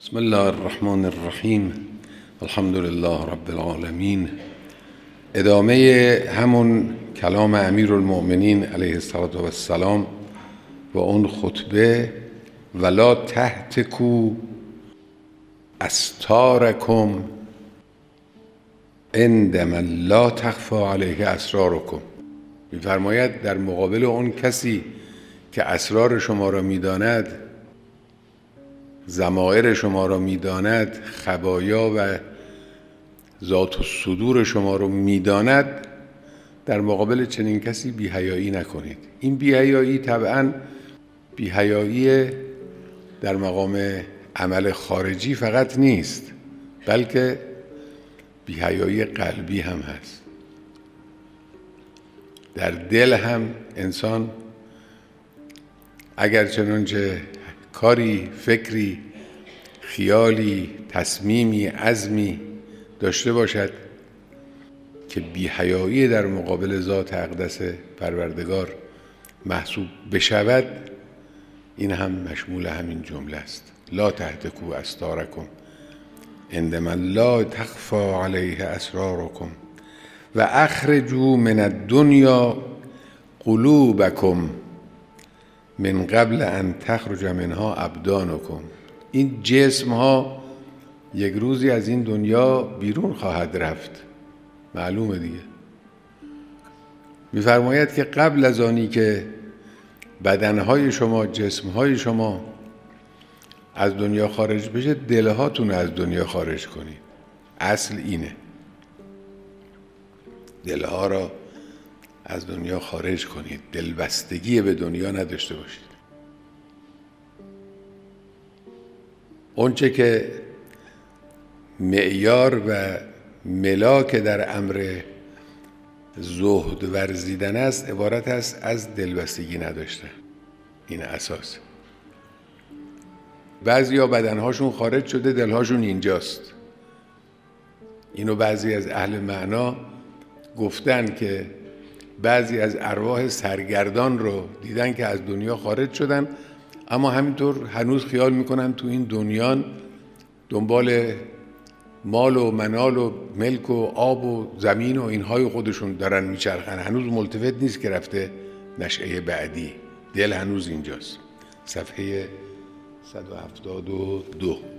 بسم الله الرحمن الرحیم. الحمد لله رب العالمین. ادامه همون کلام امیرالمؤمنین علیه السلام و اون خطبه ولا تهتکوا استارکم عند من لا تخفی علیه اسرارکم. می‌فرماید در مقابل اون کسی که اسرار شما را می‌داند، ضمائر شما را می‌داند، خبایا و ذات الصدور شما را می‌داند، در مقابل چنین کسی بی‌حیایی نکنید. این بی‌حیایی طبعاً بی‌حیایی در مقام عمل خارجی فقط نیست، بلکه بی‌حیایی قلبی هم هست. در دل هم انسان اگر چنانچه کاری، فکری، خیالی، تصمیمی، عزمی داشته باشد که بی‌حیایی در مقابل ذات اقدس پروردگار محسوب بشود، این هم مشمول همین جمله است. لا تهتکوا استارکم عند من لا تخفی علیه اسرارکم و اخرجوا من الدنیا قلوبکم من قبل ان تخرج منها ابدانکم. این جسم ها یک روزی از این دنیا بیرون خواهد رفت، معلومه دیگه. می‌فرماید که قبل از آنی که بدنهای شما، جسمهای شما از دنیا خارج بشه، دلهاتون از دنیا خارج کنید. اصل اینه، دلها را از دنیا خارج کنید، دلبستگی به دنیا نداشته باشید. اونچه که معیار و ملاک در امر زهد ورزیدن است، عبارت است از دلبستگی نداشتن. این اساس. بعضیا بدنهاشون خارج شده، دلهاشون اینجاست. اینو بعضی از اهل معنا گفتن که بعضی از ارواح سرگردان رو دیدن که از دنیا خارج شدن، اما همینطور هنوز خیال میکنن تو این دنیا دنبال مال و منال و ملک و آب و زمین و اینهای خودشون دارن میچرخن. هنوز ملتفت نیست که رفته نشأه بعدی. دل هنوز اینجاست. صفحه 172.